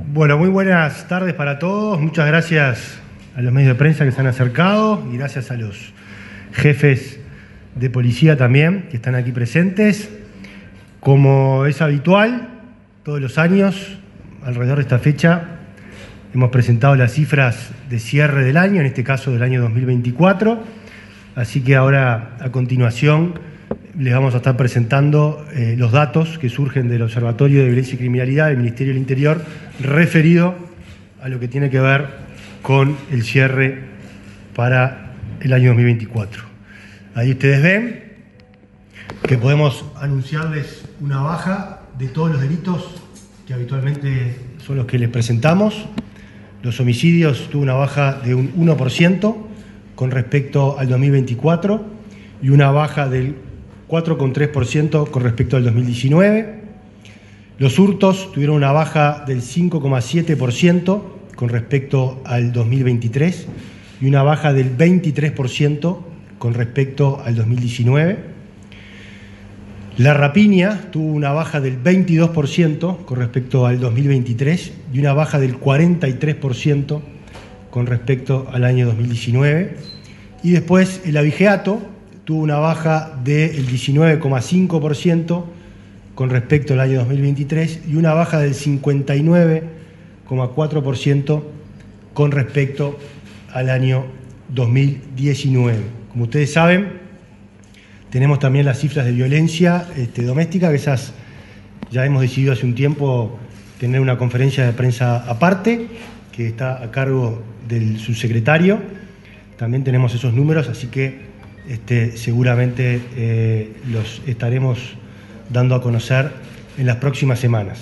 Bueno, muy buenas tardes para todos. Muchas gracias a los medios de prensa que se han acercado y gracias a los jefes de policía también que están aquí presentes. Como es habitual, todos los años, alrededor de esta fecha, hemos presentado las cifras de cierre del año, en este caso del año 2024. Así que ahora, a continuación, les vamos a estar presentando los datos que surgen del Observatorio de Violencia y Criminalidad del Ministerio del Interior referido a lo que tiene que ver con el cierre para el año 2024. Ahí ustedes ven que podemos anunciarles una baja de todos los delitos que habitualmente son los que les presentamos. Los homicidios tuvo una baja de un 1% con respecto al 2024 y una baja del 4,3% con respecto al 2019. Los hurtos tuvieron una baja del 5,7% con respecto al 2023 y una baja del 23% con respecto al 2019. La rapiña tuvo una baja del 22% con respecto al 2023 y una baja del 43% con respecto al año 2019. Y después el abigeato tuvo una baja del 19,5% con respecto al año 2023 y una baja del 59,4% con respecto al año 2019. Como ustedes saben, tenemos también las cifras de violencia doméstica, que esas ya hemos decidido hace un tiempo tener una conferencia de prensa aparte, que está a cargo del subsecretario. También tenemos esos números, así que seguramente los estaremos dando a conocer en las próximas semanas.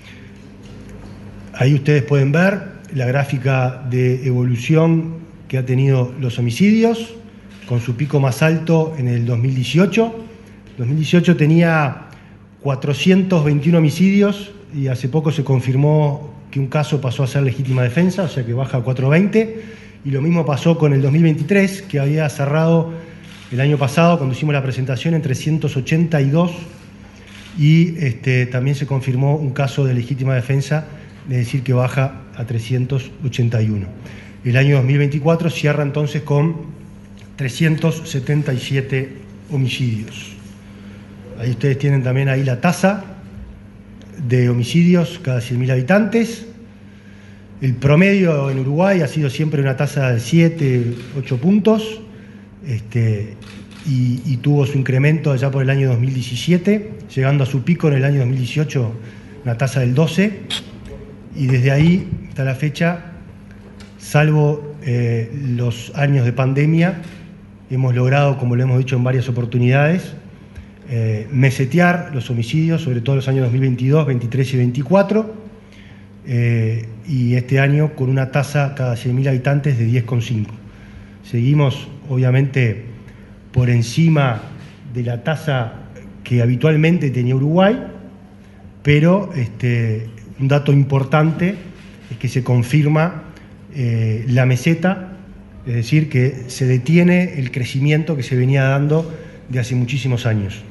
Ahí ustedes pueden ver la gráfica de evolución que ha tenido los homicidios, con su pico más alto en el 2018. 2018 tenía 421 homicidios y hace poco se confirmó que un caso pasó a ser legítima defensa, o sea que baja a 420. Y lo mismo pasó con el 2023, que había cerrado el año pasado, cuando hicimos la presentación, en 382 y también se confirmó un caso de legítima defensa, es decir, que baja a 381. El año 2024 cierra entonces con 377 homicidios. Ahí ustedes tienen también ahí la tasa de homicidios cada 100.000 habitantes. El promedio en Uruguay ha sido siempre una tasa de 7, 8 puntos. Y tuvo su incremento allá por el año 2017, llegando a su pico en el año 2018, una tasa del 12, y desde ahí hasta la fecha, salvo los años de pandemia, hemos logrado, como lo hemos dicho en varias oportunidades, mesetear los homicidios, sobre todo los años 2022, 23 y 24, y este año con una tasa cada 100.000 habitantes de 10,5. Seguimos, obviamente, por encima de la tasa que habitualmente tenía Uruguay, pero un dato importante es que se confirma la meseta, es decir, que se detiene el crecimiento que se venía dando de hace muchísimos años.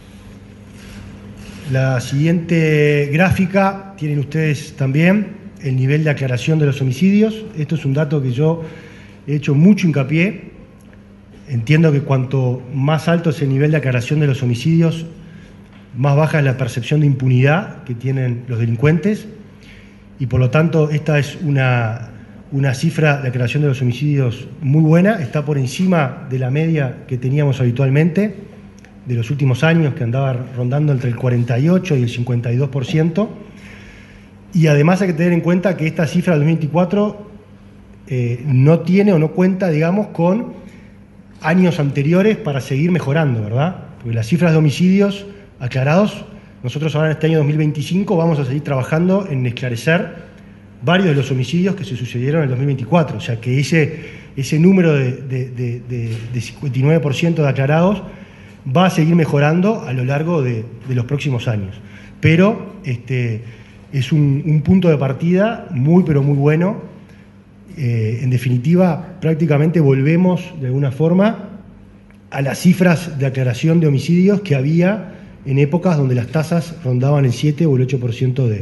La siguiente gráfica tienen ustedes también el nivel de aclaración de los homicidios. Esto es un dato que yo he hecho mucho hincapié. Entiendo que cuanto más alto es el nivel de aclaración de los homicidios, más baja es la percepción de impunidad que tienen los delincuentes y por lo tanto esta es una cifra de aclaración de los homicidios muy buena, está por encima de la media que teníamos habitualmente de los últimos años, que andaba rondando entre el 48 y el 52%, y además hay que tener en cuenta que esta cifra del 2024 no tiene o no cuenta, digamos, con años anteriores para seguir mejorando, ¿verdad? Porque las cifras de homicidios aclarados, nosotros ahora en este año 2025 vamos a seguir trabajando en esclarecer varios de los homicidios que se sucedieron en el 2024, o sea que ese número de 59% de aclarados va a seguir mejorando a lo largo de los próximos años. Pero es un punto de partida muy, pero muy bueno. En definitiva, prácticamente volvemos de alguna forma a las cifras de aclaración de homicidios que había en épocas donde las tasas rondaban el 7 o el 8%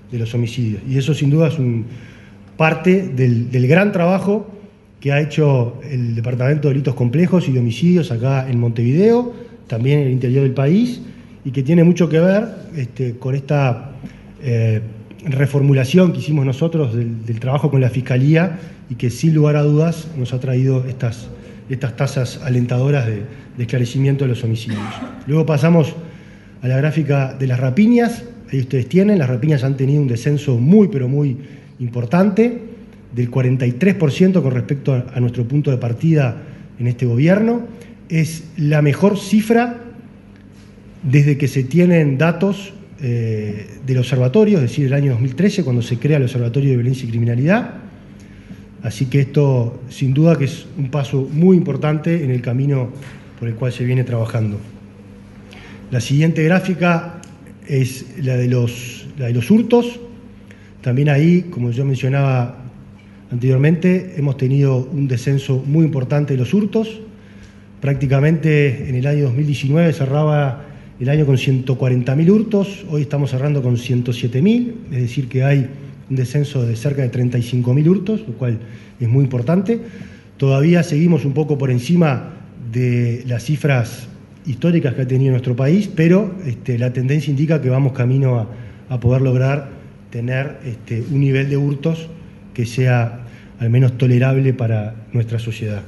de los homicidios. Y eso sin duda es parte del gran trabajo que ha hecho el Departamento de Delitos Complejos y de Homicidios acá en Montevideo, también en el interior del país, y que tiene mucho que ver con esta reformulación que hicimos nosotros del trabajo con la Fiscalía y que sin lugar a dudas nos ha traído estas tasas alentadoras de esclarecimiento de los homicidios. Luego pasamos a la gráfica de las rapiñas. Ahí ustedes tienen, las rapiñas han tenido un descenso muy, pero muy importante, del 43% con respecto a nuestro punto de partida en este gobierno. Es la mejor cifra desde que se tienen datos del observatorio, es decir, el año 2013, cuando se crea el Observatorio de Violencia y Criminalidad. Así que esto, sin duda, que es un paso muy importante en el camino por el cual se viene trabajando. La siguiente gráfica es la de los hurtos. También ahí, como yo mencionaba anteriormente, hemos tenido un descenso muy importante de los hurtos. Prácticamente en el año 2019 cerraba el año con 140.000 hurtos, hoy estamos cerrando con 107.000, es decir que hay un descenso de cerca de 35.000 hurtos, lo cual es muy importante. Todavía seguimos un poco por encima de las cifras históricas que ha tenido nuestro país, pero la tendencia indica que vamos camino a poder lograr tener un nivel de hurtos que sea al menos tolerable para nuestra sociedad.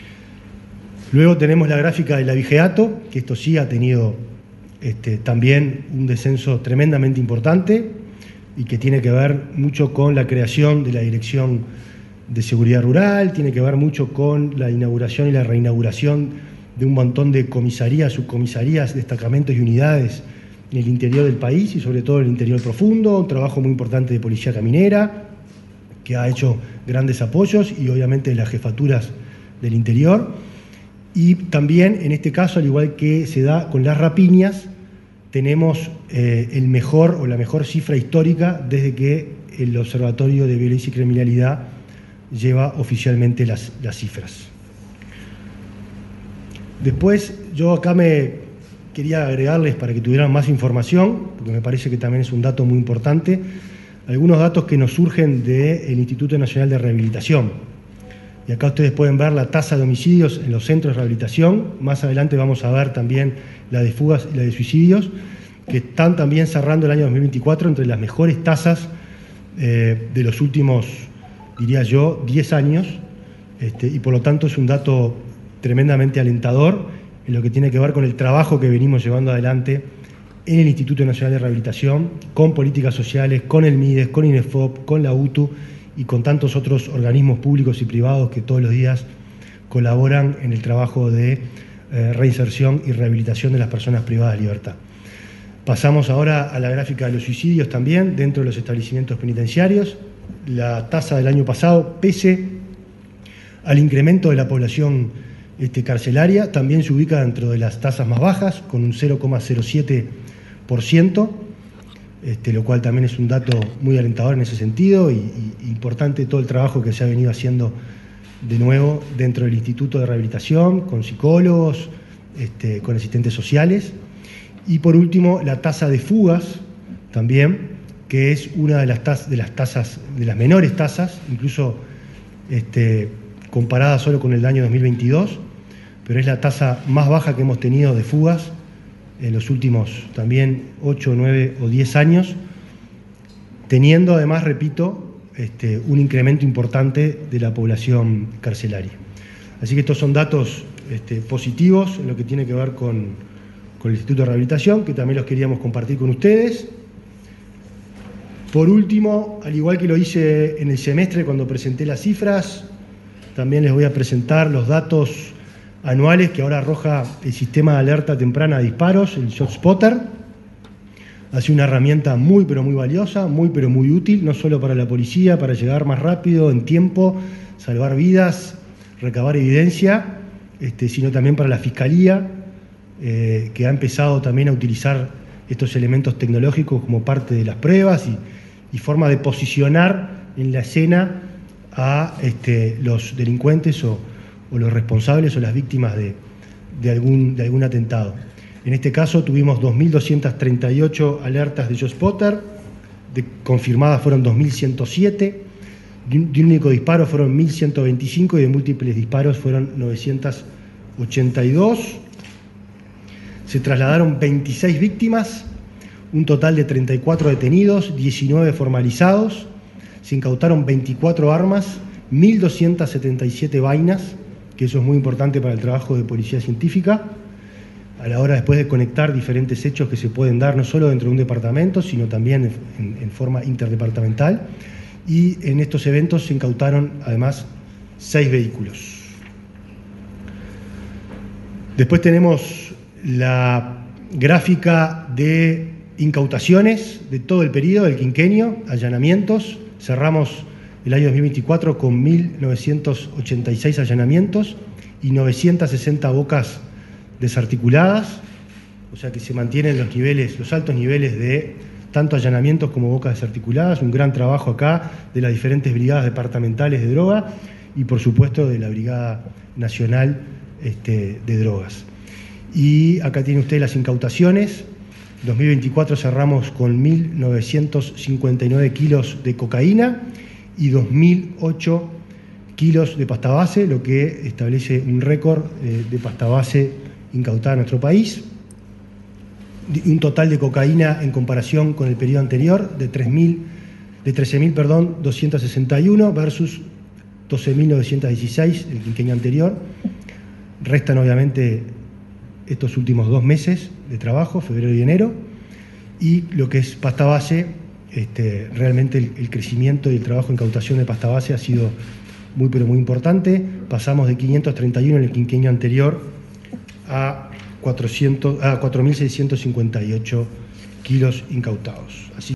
Luego tenemos la gráfica del abigeato, que esto sí ha tenido también un descenso tremendamente importante y que tiene que ver mucho con la creación de la Dirección de Seguridad Rural, tiene que ver mucho con la inauguración y la reinauguración de un montón de comisarías, subcomisarías, destacamentos y unidades en el interior del país y sobre todo en el interior profundo, un trabajo muy importante de Policía Caminera, que ha hecho grandes apoyos y obviamente de las jefaturas del interior. Y también en este caso, al igual que se da con las rapiñas, tenemos la mejor cifra histórica desde que el Observatorio de Violencia y Criminalidad lleva oficialmente las cifras. Después, yo acá me quería agregarles, para que tuvieran más información, porque me parece que también es un dato muy importante, algunos datos que nos surgen del Instituto Nacional de Rehabilitación. Y acá ustedes pueden ver la tasa de homicidios en los centros de rehabilitación. Más adelante vamos a ver también la de fugas y la de suicidios, que están también cerrando el año 2024 entre las mejores tasas de los últimos, diría yo, 10 años. Y por lo tanto es un dato tremendamente alentador en lo que tiene que ver con el trabajo que venimos llevando adelante en el Instituto Nacional de Rehabilitación, con políticas sociales, con el MIDES, con INEFOP, con la UTU y con tantos otros organismos públicos y privados que todos los días colaboran en el trabajo de reinserción y rehabilitación de las personas privadas de libertad. Pasamos ahora a la gráfica de los suicidios también dentro de los establecimientos penitenciarios. La tasa del año pasado, pese al incremento de la población carcelaria, también se ubica dentro de las tasas más bajas, con un 0,07%, lo cual también es un dato muy alentador en ese sentido y importante todo el trabajo que se ha venido haciendo de nuevo dentro del Instituto de Rehabilitación, con psicólogos, con asistentes sociales. Y por último, la tasa de fugas también, que es una de las menores tasas, incluso comparada solo con el año 2022, pero es la tasa más baja que hemos tenido de fugas en los últimos también 8, 9 o 10 años, teniendo además, repito, un incremento importante de la población carcelaria. Así que estos son datos positivos en lo que tiene que ver con el Instituto de Rehabilitación, que también los queríamos compartir con ustedes. Por último, al igual que lo hice en el semestre cuando presenté las cifras, también les voy a presentar los datos anuales que ahora arroja el sistema de alerta temprana de disparos, el ShotSpotter. Ha sido una herramienta muy pero muy valiosa, muy pero muy útil, no solo para la policía, para llegar más rápido, en tiempo, salvar vidas, recabar evidencia, sino también para la Fiscalía, que ha empezado también a utilizar estos elementos tecnológicos como parte de las pruebas y forma de posicionar en la escena a los delincuentes o los responsables o las víctimas de algún atentado. En este caso tuvimos 2.238 alertas de ShotSpotter, confirmadas fueron 2.107, de un único disparo fueron 1.125 y de múltiples disparos fueron 982. Se trasladaron 26 víctimas, un total de 34 detenidos, 19 formalizados. Se incautaron 24 armas, 1.277 vainas, que eso es muy importante para el trabajo de policía científica, a la hora después de conectar diferentes hechos que se pueden dar no solo dentro de un departamento, sino también en forma interdepartamental. Y en estos eventos se incautaron además 6 vehículos. Después tenemos la gráfica de incautaciones de todo el periodo del quinquenio, allanamientos. Cerramos el año 2024 con 1.986 allanamientos y 960 bocas desarticuladas, o sea que se mantienen los altos niveles de tanto allanamientos como bocas desarticuladas, un gran trabajo acá de las diferentes brigadas departamentales de droga y por supuesto de la Brigada Nacional de Drogas. Y acá tiene usted las incautaciones. 2024 cerramos con 1.959 kilos de cocaína y 2.008 kilos de pasta base, lo que establece un récord de pasta base incautada en nuestro país. Un total de cocaína en comparación con el periodo anterior de 13.261 versus 12.916 el quinquenio anterior. Restan obviamente estos últimos 2 meses de trabajo, febrero y enero, y lo que es pasta base, realmente el crecimiento y el trabajo en incautación de pasta base ha sido muy pero muy importante. Pasamos de 531 en el quinquenio anterior a 4.658 kilos incautados. Así